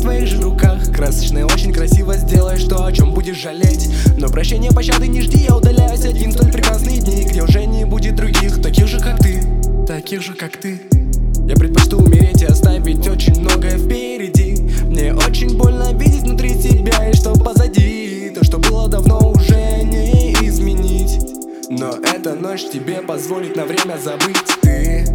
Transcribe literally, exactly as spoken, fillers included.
твоих же руках. Красочно и очень красиво сделаешь то, о чем будешь жалеть. Но прощения, пощады не жди, я удаляюсь один в столь прекрасные дни, где уже не будет других, таких же как ты, таких же как ты. Я предпочту умереть и оставить очень многое впереди. Мне очень больно видеть внутри себя, и что позади, то, что было давно, уже не изменить. Но эта ночь тебе позволит на время забыть. Ты